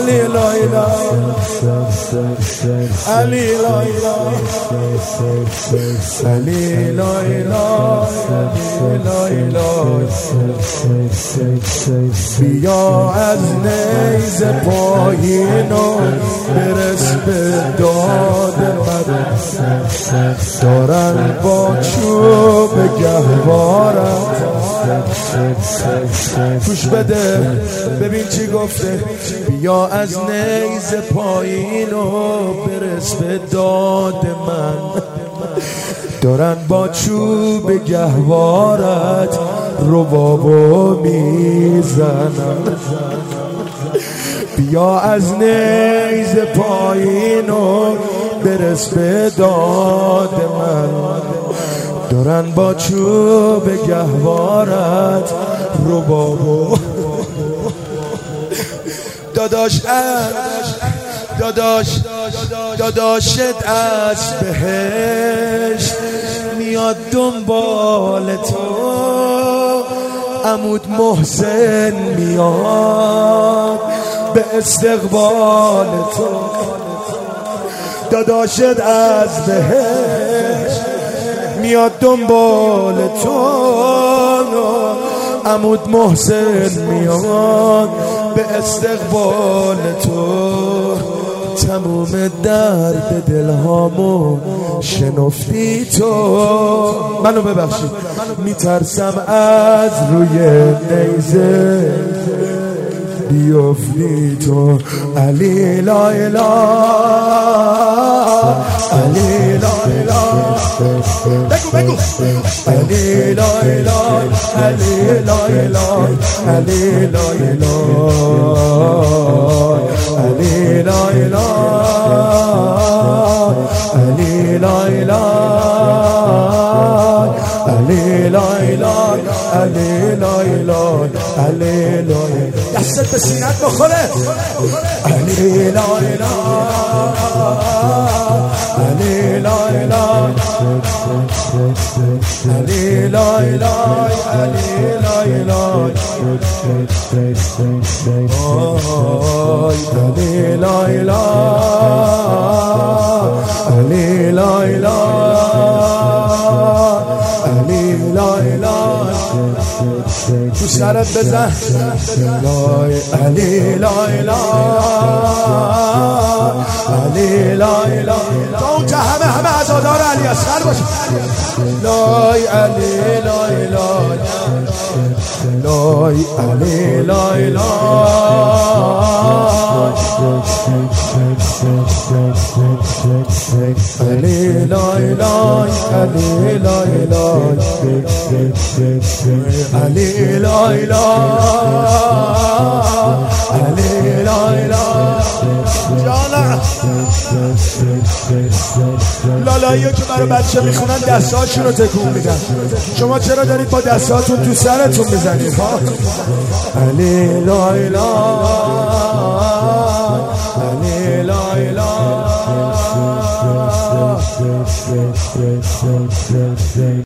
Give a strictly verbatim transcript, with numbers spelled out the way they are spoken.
علی لایلا علی لایلا علی لایلا بیا از نیز پایینو برس به داد من دارن با چوب گهوارم گوش بده ببین چی گفته بیا از نیز پایینو برس به داد من دارن با چوب گهوارت ربابو میزنن بیا از نیز پایینو برس به داد من دارن با چوب گهوارت ربابو داداش داداش داداشت از بهشت میاد دنبال تو عمود محسن میاد به استقبال تو داداشت از بهشت میاد دنبال تو عمود محسن میاد به استقبال تو تموم درد دلهامو شنفتی تو منو ببخشید میترسم از روی نیزه بیفتی تو علی لایلا علی لایلا بگو بگو علی لایلا علی لایلا علی لایلا علی لایلا علی لایلا علی لایلا علی لایلا علی لایلا دستت به سینت بخوره علی لایلا علی لایلا علی لایلا علی لایلا علی لایلا علی لایلا علی لایلا تو سرت بزن علی لایلا علی لایلا تا اونجا همه همه عزادار علی اصغر باشه لای علی لایلا لای علی لایلا علی لایلا علی لایلا علی لایلا علی لایلا جانا لالاییو که برای بچه میخونن دستهاشون رو تکون میدن شما چرا دارید با دستهاتون تو سرتون میزنید علی لایلا علی لایلا